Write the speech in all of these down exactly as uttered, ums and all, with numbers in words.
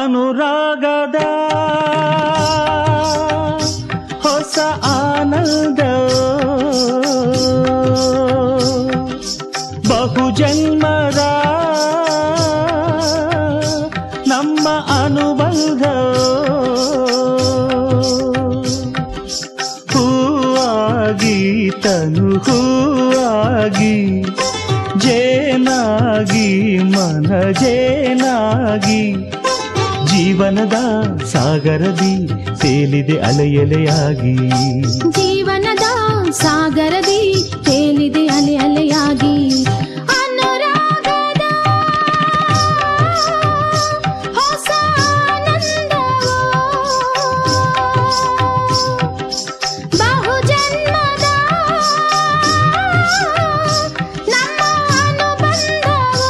ಅನುರಾಗದ ಹೊಸ ಆನಂದ ಬಹುಜನ್ಮದ ನಮ್ಮ ಅನುಬಂಧ ಹೂವಾಗಿ ತನು ಹೂವಾಗಿ ಜೇನಾಗಿ ಮನ ಜೇನಾಗಿ ಜೀವನದ ಸಾಗರದಿ ತೇಲಿದೆ ಅಲೆಯಲೆಯಾಗಿ ಜೀವನದ ಸಾಗರದಿ ತೇಲಿದೆ ಅಲೆ ಅಲೆಯಾಗಿ ಅನುರಾಗದ ಹೊಸ ಆನಂದ ಬಹುಜನ್ಮದ ನಮ್ಮ ಅನುಬಂಧ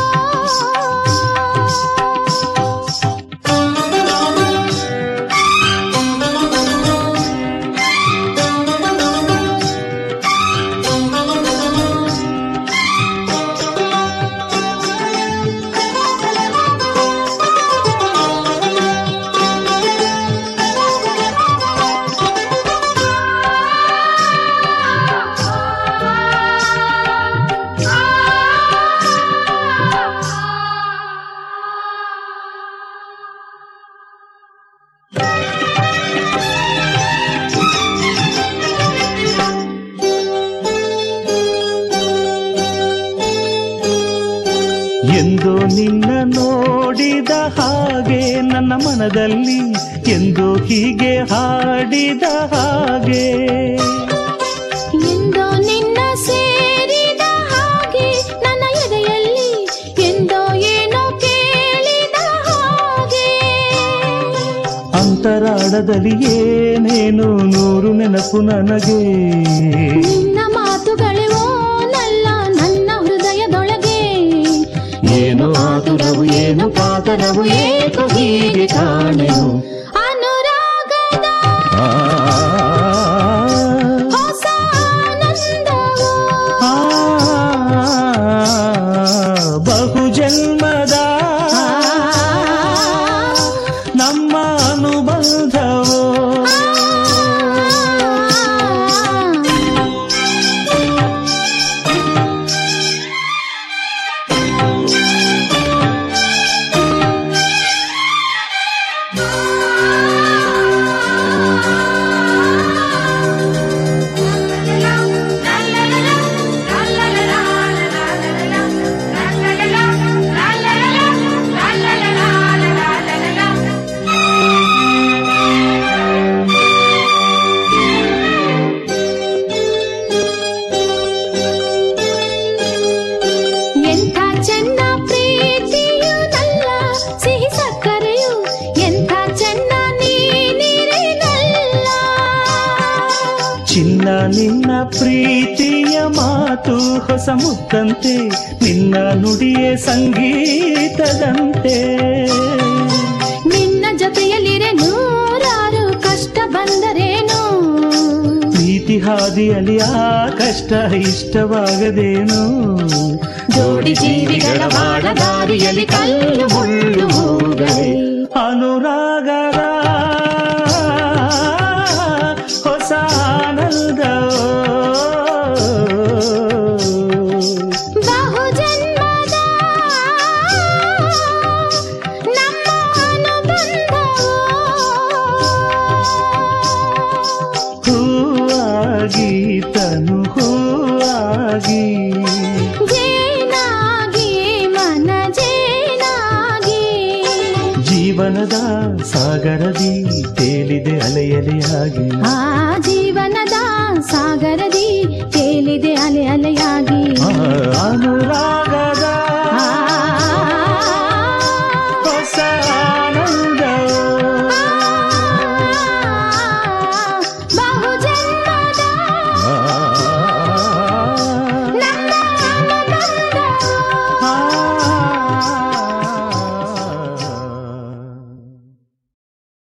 ಎಂದೋ ನಿನ್ನ ನೋಡಿದ ಹಾಗೆ ನನ್ನ ಮನದಲ್ಲಿ ಎಂದೋ ಹೀಗೆ ಹಾಡಿದ ಹಾಗೆ ಎಂದೋ ನಿನ್ನ ಸೇರಿದ ಹಾಗೆ ನನ್ನ ಎದೆಯಲ್ಲಿ ಎಂದೋ ಏನೋ ಕೇಳಿದ ಹಾಗೆ ಅಂತರಾಳದಲ್ಲಿ ಏನೇನು ನೂರು ನೆನಪು ನನಗೆ ನಿನ್ನ ಮಾತುಗಳೇ ಓನಲ್ಲ ನನ್ನ ಹೃದಯದೊಳಗೆ ಏನು ಆತುರವು ಏನು ಕಾತರವು ಏಕೋ ಹೀಗೆ ಕಾಣೆನು ಅನುರಾಗದ ಹೊಸ ಆನಂದವು ಬಹುಜನ್ಮದ ನಮ್ಮ ಅನುಬಂಧವು ಎಂಥ ಚೆನ್ನ ಪ್ರೀತಿಯು ನಲ್ಲ ಸಿಹಿ ಸಕ್ಕರೆಯು ಎಂಥ ಚೆನ್ನ ನೀನಿರೇನಲ್ಲ ಚಿನ್ನ ನಿನ್ನ ಪ್ರೀತಿಯ ಮಾತು ಹೊಸ ಮುತ್ತಂತೆ ನಿನ್ನ ನುಡಿಯೇ ಸಂಗೀತದಂತೆ ನಿನ್ನ ಜೊತೆಯಲ್ಲಿರೆ ನೂರಾರು ಕಷ್ಟ ಬಂದರೇನು ಪ್ರೀತಿ ಹಾದಿಯಲ್ಲಿ ಆ ಕಷ್ಟ ಇಷ್ಟವಾಗದೇನು ಜೋಡಿ ಜೀವಿಗಳ ಬಾಳ ದಾರಿಯಲ್ಲಿ ಕಲ್ಲು ಮುಳ್ಳು ಹೋಗಲೇ ಅನುರಾಗದ ಹೊಸ ಆನಂದ ಬಹುಜನ್ಮದ ನಮ್ಮ ಅನುಬಂಧವು ಹೂವಾಗಿ ತನು ಹೂವಾಗಿ ಜೇನಾಗಿ ಮನ ಜೇನಾಗಿ ಜೀವನದ ಸಾಗರದಿ ತೇಲಿದೆ ಅಲೆಯಲೆಯಾಗಿ ಆ